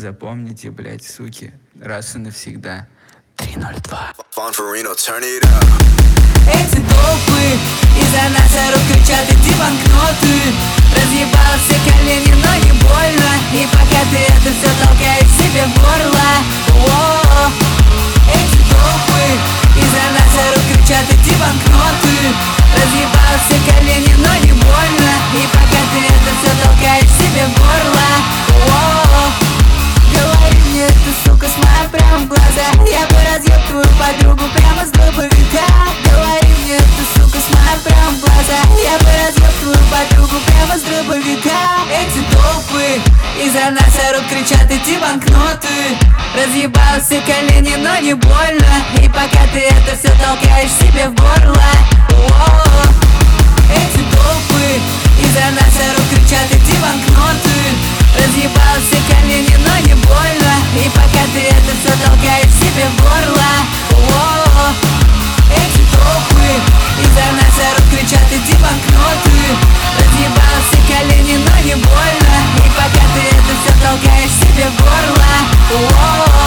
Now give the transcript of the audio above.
Запомните, блять, суки, раз и навсегда. 302. Эти толпы из-за нас орут, кричат: эти банкноты. Разъебал все колени, но не больно. И пока ты это все толкаешь себе в горло. О-о-о. Эти толпы из-за нас орут, кричат: эти банкноты. Разъебал все колени, но не больно. И пока ты это все толкаешь себе в горло. О-о-о. Говори мне, ты, сука, смотри прямо в глаза. Я бы разъеб твою подругу прямо с дробовика. Говори мне, ты, сука, смотри прямо в глаза. Я бы разъеб твою подругу прямо с дробовика. Эти толпы из-за нас орут, кричат: эти банкноты. Разъебал все колени, но не больно. И пока ты это все толкаешь себе в горло. О-о-о. Эти толпы из-за нас орут, кричат: эти банкноты. Разъебал все колени, но не больно. И пока ты это все толкаешь себе в горло. О-о-о. Эти толпы из-за нас орут, кричат: эти банкноты. Разъебал все колени, но не больно. И пока ты это все толкаешь себе в горло. О-о-о.